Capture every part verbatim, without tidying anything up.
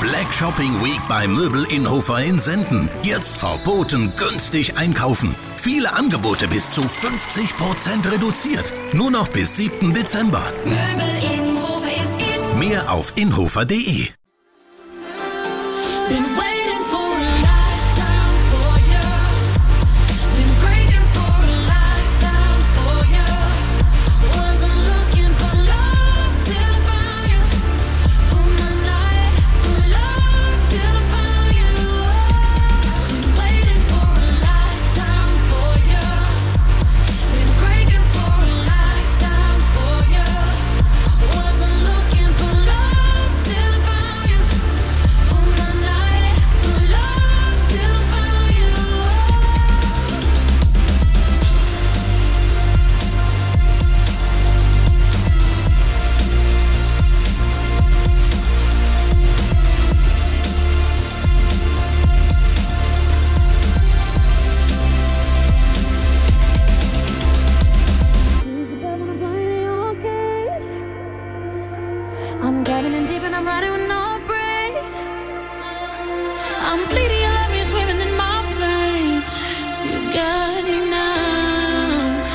Black Shopping Week bei Möbel Inhofer in Senden. Jetzt verboten günstig einkaufen. Viele Angebote bis zu fünfzig Prozent reduziert. Nur noch bis siebten Dezember. Möbel Inhofer ist in. Mehr auf inhofer punkt de. I'm diving in deep and I'm riding with no brakes. I'm bleeding, you love me, swimming in my veins. You got me now.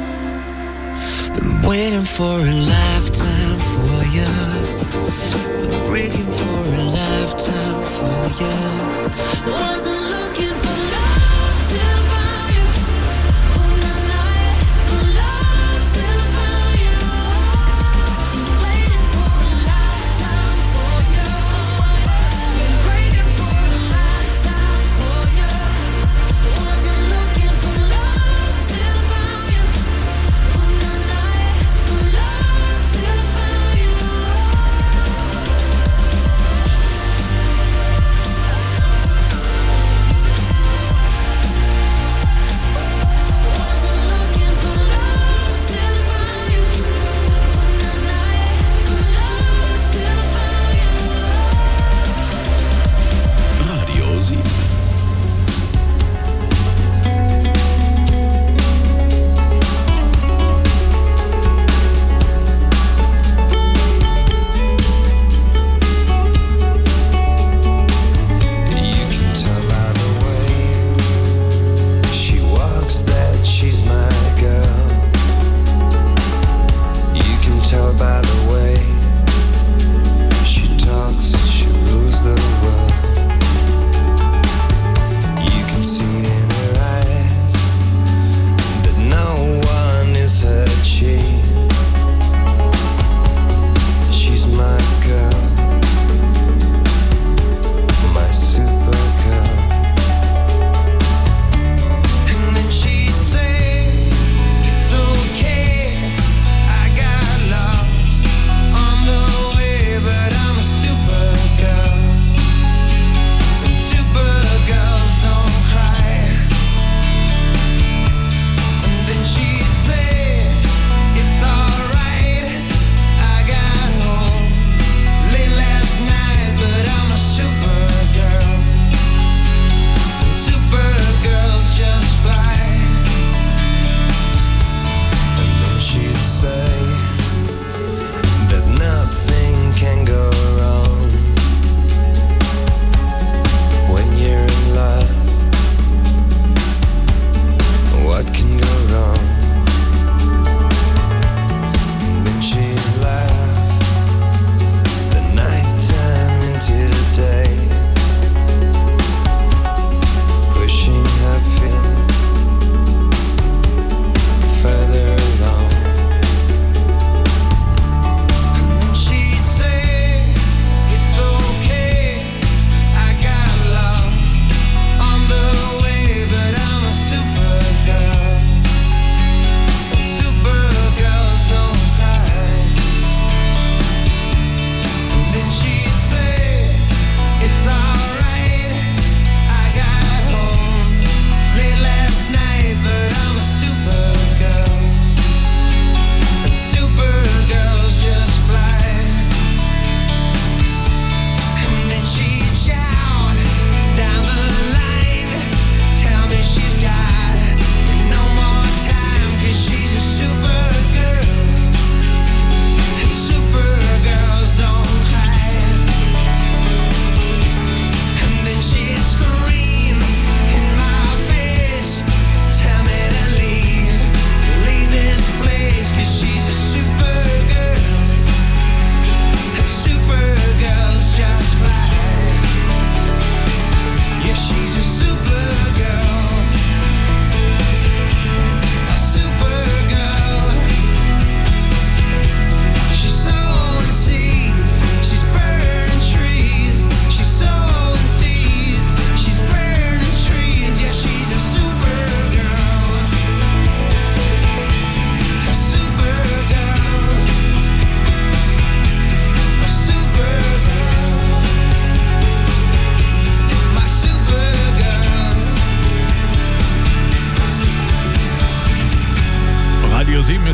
Been waiting for a lifetime for you. Been breaking for a lifetime for you. Wasn't looking for love till I found you. All night for love till I found you. Waiting for a lifetime for you. Been breaking for a lifetime for you. Wasn't looking for love till I found you. All night for love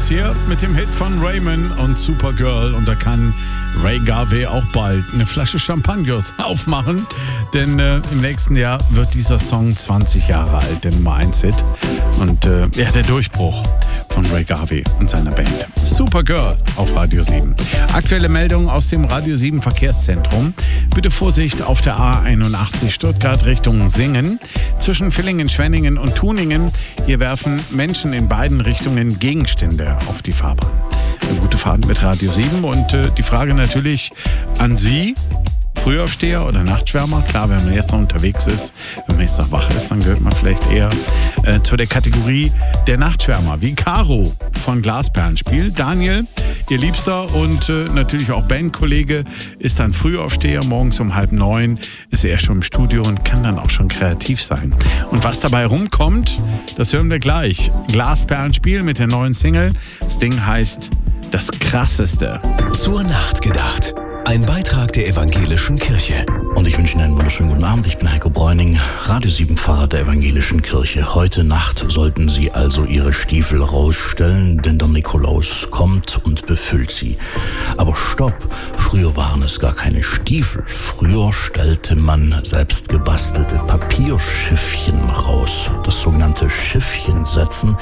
Nikolaus hier mit dem Hit von Raymond und Supergirl. Und da kann Ray Garvey auch bald eine Flasche Champagner aufmachen. Denn äh, im nächsten Jahr wird dieser Song zwanzig Jahre alt, der Nummer eins Hit. Und äh, ja, der Durchbruch von Ray Garvey und seiner Band. Supergirl auf Radio sieben. Aktuelle Meldungen aus dem Radio sieben Verkehrszentrum. Bitte Vorsicht auf der A einundachtzig Stuttgart Richtung Singen. Zwischen Villingen, Schwenningen und Tuningen. Hier werfen Menschen in beiden Richtungen Gegenstände auf die Fahrbahn. Eine gute Fahrt mit Radio sieben und äh, die Frage natürlich an Sie. Frühaufsteher oder Nachtschwärmer? Klar, wenn man jetzt noch unterwegs ist, wenn man jetzt noch wach ist, dann gehört man vielleicht eher äh, zu der Kategorie der Nachtschwärmer. Wie Caro von Glasperlenspiel. Daniel, ihr Liebster und äh, natürlich auch Bandkollege, ist dann Frühaufsteher. Morgens um halb neun ist er schon im Studio und kann dann auch schon kreativ sein. Und was dabei rumkommt, das hören wir gleich. Glasperlenspiel mit der neuen Single. Das Ding heißt Das Krasseste. Zur Nacht gedacht. Ein Beitrag der Evangelischen Kirche. Und ich wünsche Ihnen einen wunderschönen guten Abend. Ich bin Heiko Bräuning, Radio sieben Pfarrer der Evangelischen Kirche. Heute Nacht sollten Sie also Ihre Stiefel rausstellen, denn der Nikolaus kommt und befüllt sie. Aber stopp, früher waren es gar keine Stiefel. Früher stellte man selbst gebastelte Papierschiffchen raus. Das sogenannte Schiffchensetzen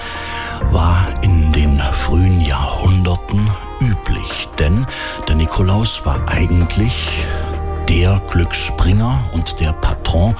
war in den frühen Jahrhunderten üblich, denn der Nikolaus war eigentlich der Glücksbringer und der Patron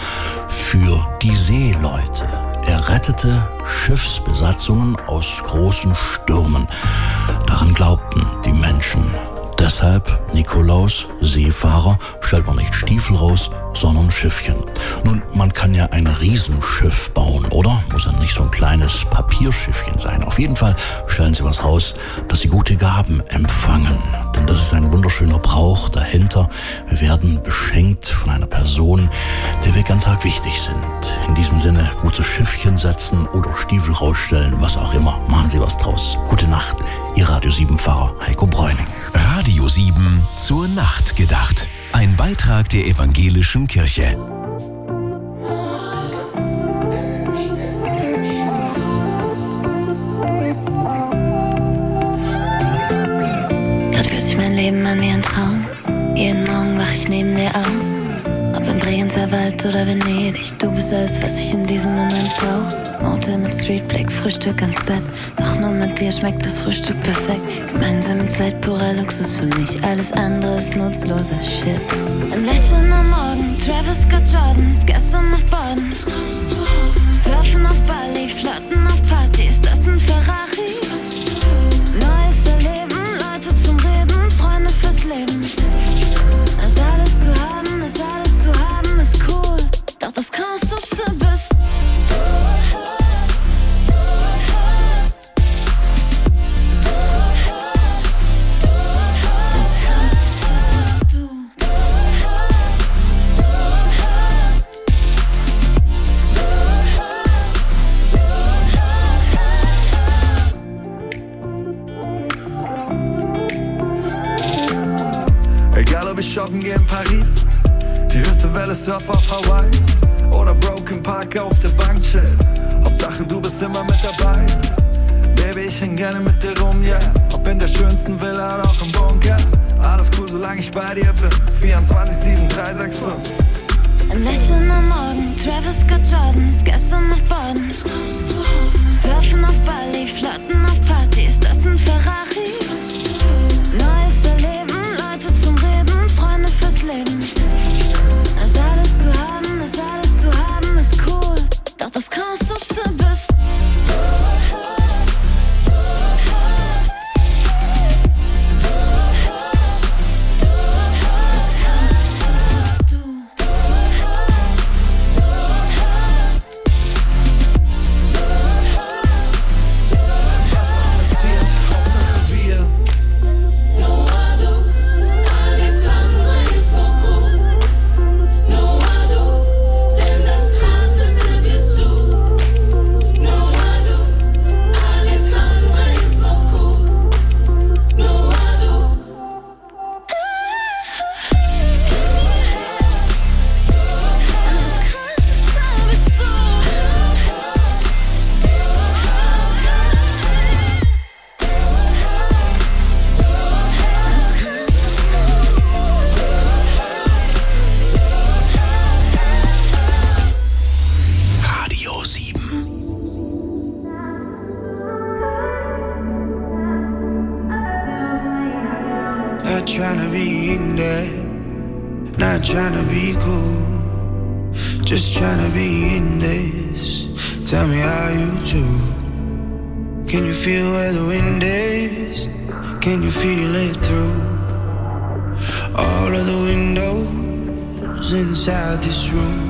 für die Seeleute. Er rettete Schiffsbesatzungen aus großen Stürmen. Daran glaubten die Menschen. Deshalb Nikolaus, Seefahrer, stellt man nicht Stiefel raus, sondern Schiffchen. Nun, man kann ja ein Riesenschiff bauen, oder? Muss ja nicht so ein kleines Papierschiffchen sein. Auf jeden Fall stellen Sie was raus, dass Sie gute Gaben empfangen. Denn das ist ein wunderschöner Brauch dahinter. Wir werden beschenkt von einer Person, der wir ganz arg wichtig sind. In diesem Sinne, gutes Schiffchen setzen oder Stiefel rausstellen, was auch immer. Machen Sie was draus. Gute Nacht, Ihr Radio sieben Pfarrer Heiko Bräuning. Radio sieben zur Nacht gedacht. Ein Beitrag der Evangelischen Kirche. Grad fühlt sich mein Leben an wie ein Traum. Jeden Morgen wach ich neben dir auf. Ob im Bregenzer Wald oder Venedig, du bist alles, was ich in diesem Moment brauch. Motel mit Streetblick, Frühstück ans Bett. Doch nur mit dir schmeckt das Frühstück perfekt. Gemeinsame Zeit, purer Luxus für mich. Alles andere ist nutzloser Shit. Ein Lächeln am Morgen, Travis Scott Jordans, gestern noch baden. Surfen auf Bali, flirten auf Partys, das sind Ferrari. Neues Erleben, Leute zum Reden, Freunde fürs Leben. Das alles zu haben, das alles zu haben ist cool. Doch das Krasseste bist du. Das Krasseste bist du. Egal ob ich shoppen gehe in Paris, die höchste Welle surf auf Hawaii oder Broken Park auf der Bank chill. Hauptsache du bist immer mit dabei. Baby, ich häng gerne mit dir rum, yeah. Ob in der schönsten Villa oder auch im Bunker. Alles cool, solange ich bei dir bin. vierundzwanzig sieben drei sechs fünf. Ein Lächeln am Morgen, Travis Scott Jordans, gestern noch baden. Surfen auf Bali, flirten auf Partys, das sind Ferrari. Neues Erleben, Leute zum Reden, Freunde fürs Leben. Das alles zu haben, das alles zu haben ist cool. Doch das Krasseste bist du. Das Krasseste bist du. Passiert, Hauptsache wir. Noah, du, alles andere ist noch cool. not trying to be cool, just trying to be in this. Tell me how you do. Can you feel where the wind is? Can you feel it through all of the windows inside this room?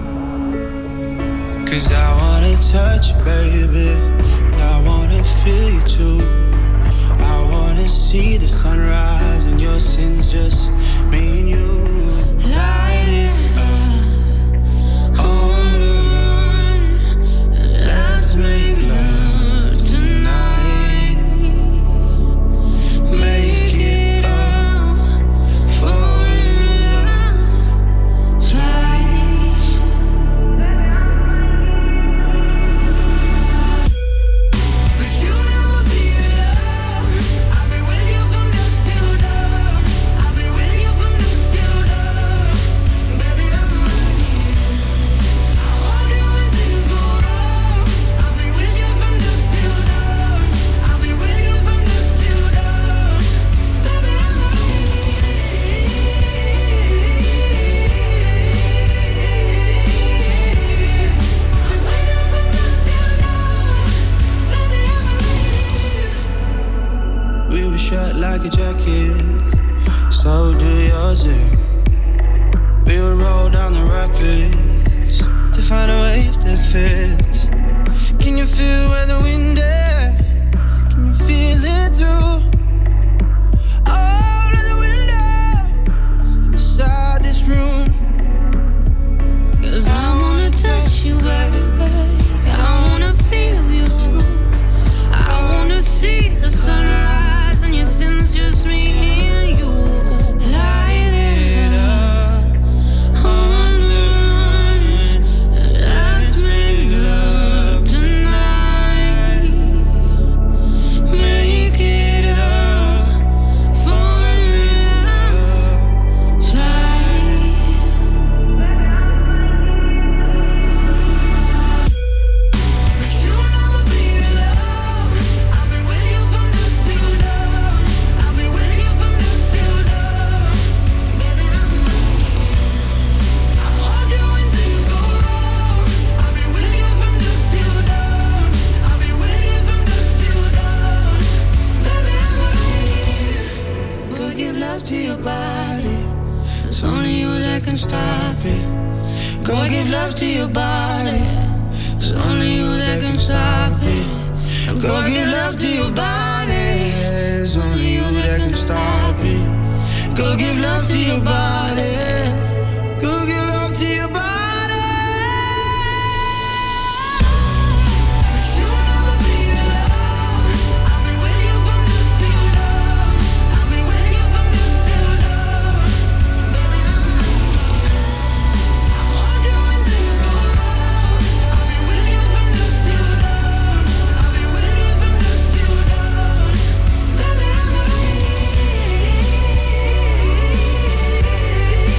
Cause I wanna touch you, baby, and I wanna feel you too. I wanna see the sunrise and your sins, just me and you. Light it up on the run. Let's make love tonight. Make it up, fall in love twice. But you never be alone. I'll be with you from dusk till dawn. I'll be with you from dusk till dawn. Baby, I'm right here. I want you when things go wrong. I'll be with you from dusk till dawn. I'll be with you from dusk till dawn. Baby, I'm right here. We were shut like a jacket, so do yours. eh? We would roll down the rapids to find a wave that fits. Can you feel where the wind is? Can you feel it through all of the windows inside this room? Cause I wanna touch you, baby. I wanna feel you too. I wanna see the sunrise and your sins, just me and you. Light it up on the run. Let's make love tonight. Make it up, fall in love twice. But you never be alone. I'll be with you from dusk till dawn. I'll be with you from dusk till dawn. Baby, I'm right here. I want you when things go wrong. I'll be with you from dusk till dawn. I'll be with you from dusk till dawn. Baby, I'm right here. Go give love to your body. It's only you that can stop it. Go give love to your body. It's only you that can stop it. Go give love to your body. It's only you that can stop it. Go give love to your body. Go give love to your body. But you never be alone. I'll be with you from dusk till dawn. I'll be with you from dusk till dawn. Baby, I'm right here. I want you when things go wrong. I'll be with you from dusk till dawn. I'll be with you from dusk till dawn. Baby, I'm right here.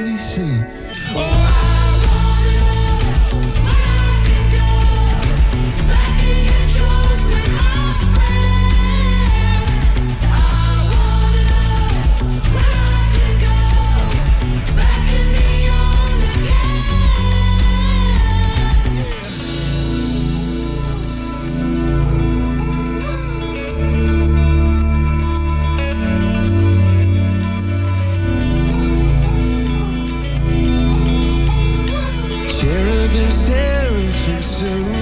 already seen. Oh, cherubim, seraphim, soon